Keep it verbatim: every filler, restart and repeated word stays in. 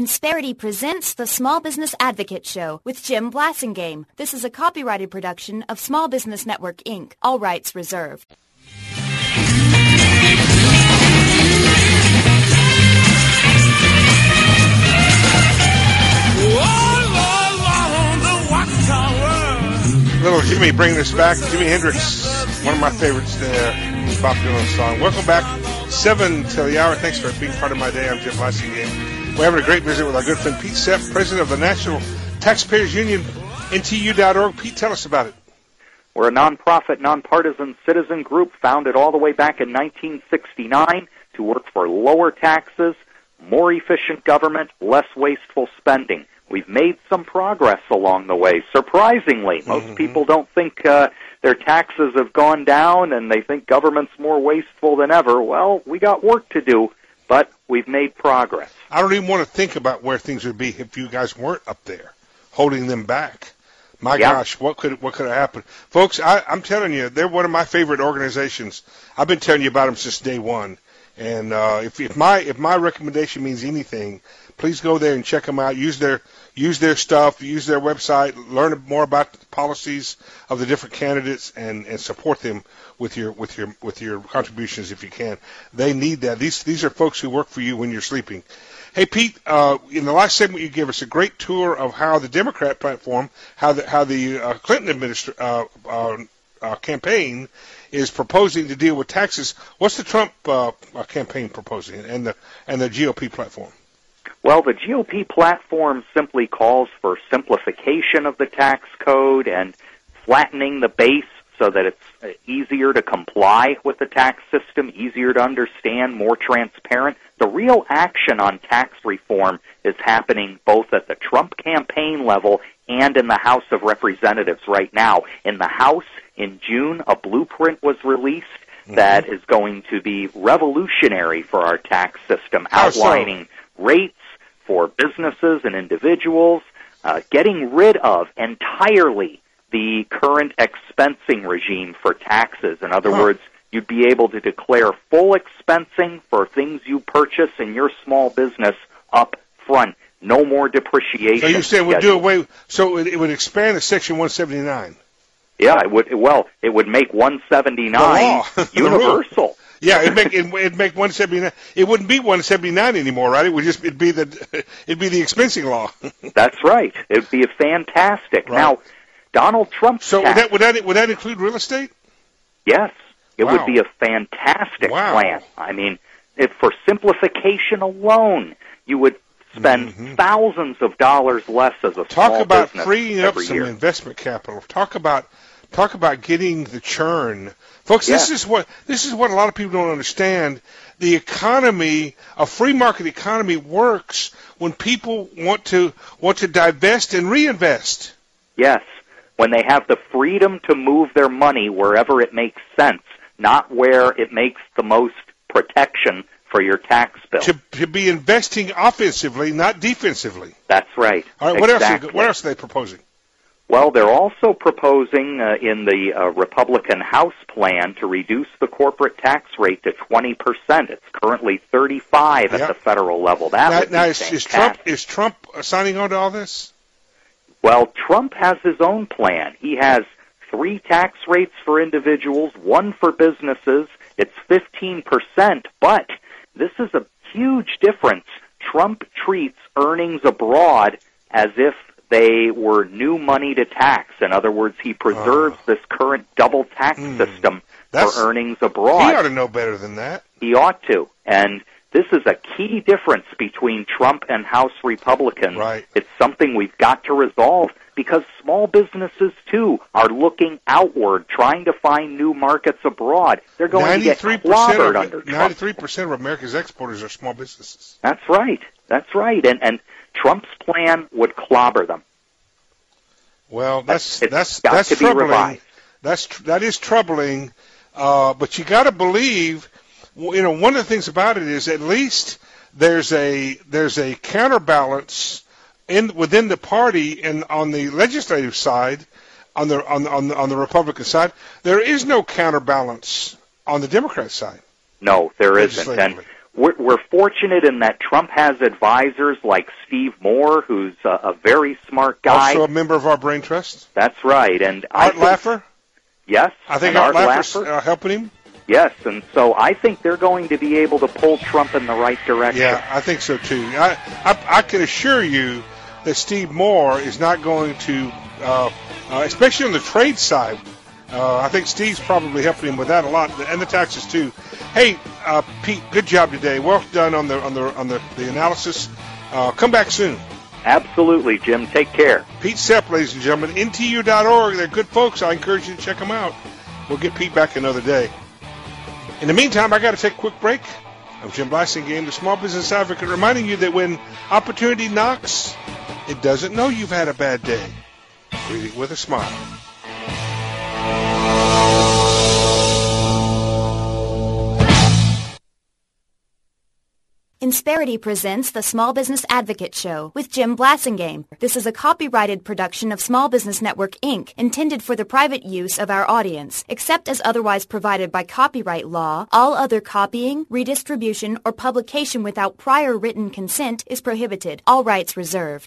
Insperity presents the Small Business Advocate Show with Jim Blasingame. This is a copyrighted production of Small Business Network, Incorporated. All rights reserved. Little Jimmy bringing us back. Jimi Hendrix, one of my favorites there. Bob Dylan song. Welcome back. Seven till the hour. Thanks for being part of my day. I'm Jim Blasingame. We're having a great visit with our good friend Pete Sepp, president of the National Taxpayers Union, N T U dot org. Pete, tell us about it. We're a nonprofit, nonpartisan citizen group founded all the way back in nineteen sixty-nine to work for lower taxes, more efficient government, less wasteful spending. We've made some progress along the way, surprisingly. Most mm-hmm. people don't think uh, their taxes have gone down and they think government's more wasteful than ever. Well, we got work to do, but we've made progress. I don't even want to think about where things would be if you guys weren't up there holding them back. My yeah. gosh, what could what could have happened? Folks, I, I'm telling you, they're one of my favorite organizations. I've been telling you about them since day one. And uh, if, if my if my recommendation means anything, please go there and check them out. Use their use their stuff, use their website, learn more about the policies of the different candidates, and, and support them with your with your with your contributions if you can. They need that. These these are folks who work for you when you're sleeping. Hey Pete, uh, in the last segment you gave us a great tour of how the Democrat platform, how the how the uh, Clinton administra- uh, uh, uh, campaign is proposing to deal with taxes. What's the Trump uh, campaign proposing, and the and the G O P platform? Well, the G O P platform simply calls for simplification of the tax code and flattening the base so that it's easier to comply with the tax system, easier to understand, more transparent. The real action on tax reform is happening both at the Trump campaign level and in the House of Representatives right now. In the House, in June, a blueprint was released mm-hmm. that is going to be revolutionary for our tax system, How outlining so? rates for businesses and individuals, uh, getting rid of entirely the current expensing regime for taxes. In other huh. words, you'd be able to declare full expensing for things you purchase in your small business up front. No more depreciation. So you said it would do away, so it would expand to Section one seventy-nine. Yeah, it would. Well, it would make one seventy-nine universal. Yeah, it'd make it, it'd make one seventy-nine. It wouldn't be one seventy-nine anymore, right? It would just it'd be the it'd be the expensing law. That's right. It'd be a fantastic. Right. Now, Donald Trump. So would that would that would that include real estate? Yes, it wow. would be a fantastic wow. plan. I mean, if for simplification alone, you would spend mm-hmm. thousands of dollars less as a talk small about business freeing up every some year. investment capital. Talk about talk about getting the churn, folks. Yes. This is what this is what a lot of people don't understand. The economy, a free market economy, works when people want to want to divest and reinvest. Yes, when they have the freedom to move their money wherever it makes sense, not where it makes the most protection for your tax bill. To, to be investing offensively, not defensively. That's right. All right. What exactly. else? What else are they proposing? Well, they're also proposing uh, in the uh, Republican House plan to reduce the corporate tax rate to twenty percent. It's currently thirty-five yep. at the federal level. That now, would now be is, fantastic. is Trump is Trump signing on to all this? Well, Trump has his own plan. He has three tax rates for individuals, one for businesses. It's fifteen percent, but this is a huge difference. Trump treats earnings abroad as if they were new money to tax. In other words, he preserves uh, this current double tax mm, system for earnings abroad. He ought to know better than that. He ought to. And this is a key difference between Trump and House Republicans. Right. It's something we've got to resolve because small businesses, too, are looking outward, trying to find new markets abroad. They're going to get clobbered of, under Trump. ninety-three percent of America's exporters are small businesses. That's right. That's right. And and Trump's plan would clobber them. Well, that's it's that's got that's to be troubling. revised. That's that is troubling. Uh, but you got to believe. You know, one of the things about it is at least there's a there's a counterbalance in within the party and on the legislative side, on the on the, on the, on the Republican side, there is no counterbalance on the Democrat side. No, there isn't. And we're, we're fortunate in that Trump has advisors like Steve Moore, who's a, a very smart guy. Also a member of our Brain Trust. That's right. And Art I think, Laffer? Yes. I think Art, Art Laffer's Laffer's uh, helping him. Yes, and so I think they're going to be able to pull Trump in the right direction. Yeah, I think so too. I I, I can assure you that Steve Moore is not going to, uh, uh, especially on the trade side. Uh, I think Steve's probably helping him with that a lot, and the taxes too. Hey, uh, Pete, good job today. Well done on the on the on the, the analysis. Uh, come back soon. Absolutely, Jim. Take care. Pete Sepp, ladies and gentlemen, N T U dot org. They're good folks. I encourage you to check them out. We'll get Pete back another day. In the meantime, I got to take a quick break. I'm Jim Blasingame, the Small Business Advocate, reminding you that when opportunity knocks, it doesn't know you've had a bad day. Greet it with a smile. Insperity presents the Small Business Advocate Show with Jim Blasingame. This is a copyrighted production of Small Business Network, Incorporated, intended for the private use of our audience. Except as otherwise provided by copyright law, all other copying, redistribution, or publication without prior written consent is prohibited. All rights reserved.